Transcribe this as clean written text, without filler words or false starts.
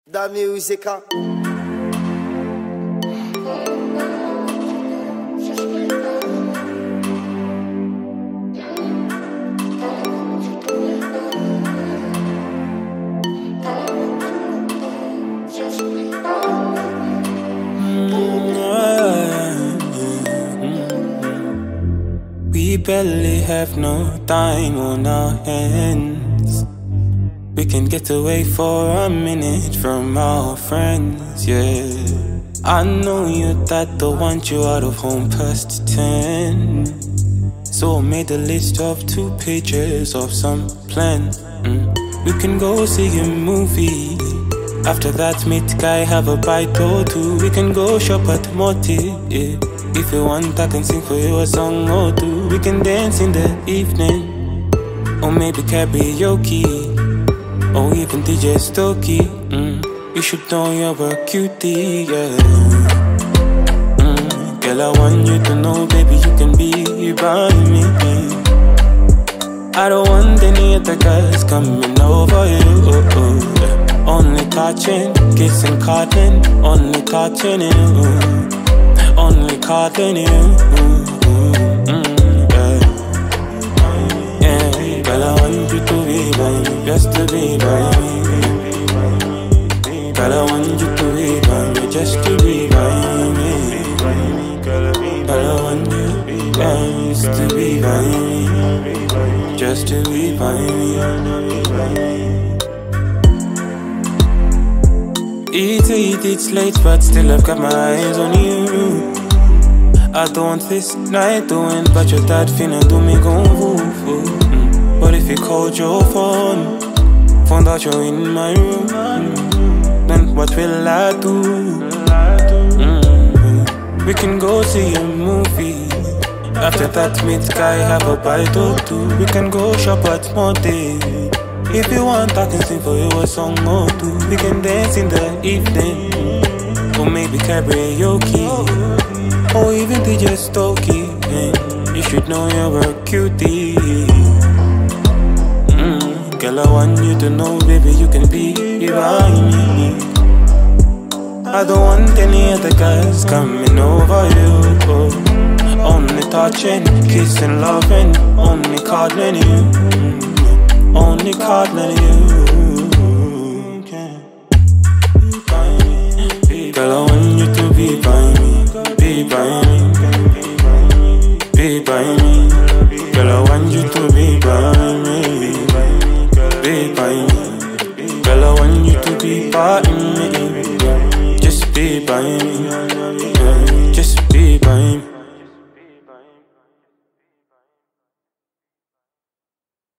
Da musica. We barely have no time on our hands. We can get away for a minute from our friends, yeah. I know your dad don't want you out of home past 10. So I made a list of 2 pages of some plans. We can go see a movie. After that, meet guy, have a bite or 2. We can go shop at Morty, yeah. If you want, I can sing for you a song or 2. We can dance in the evening, or maybe karaoke, or even DJ Stokey. You should know you're a cutie, yeah. Girl, I want you to know, baby, you can be by me. I don't want any other guys coming over you. Only touching, kissing, cuddling, only touching you. Only cuddling you. Yeah, girl, I want you to be by me, just to be by me. Girl, I want you to be by me, just to be by me. Girl, I want you guys to be by me, just to be by me. It's late, but still I've got my eyes on you. I don't want this night to end, but your dad finna do me gon' woof. But if you called your phone, found out you're in my room, then what will I do? We can go see a movie. After that, meet guy, have a bite or 2. We can go shop at Monday. If you want, I can sing for you a song or 2. We can dance in the evening, or maybe karaoke, or even DJ Stokey. You should know you're a cutie. Girl, I want you to know, baby, you can be by me. I don't want any other guys coming over you. Only touching, kissing, loving, only cuddling you. Only cuddling you. Girl, I want you to be by me, be by me, be by me. Girl, I want you to be by me, be by me. Girl, I want you to be by me, just be by me.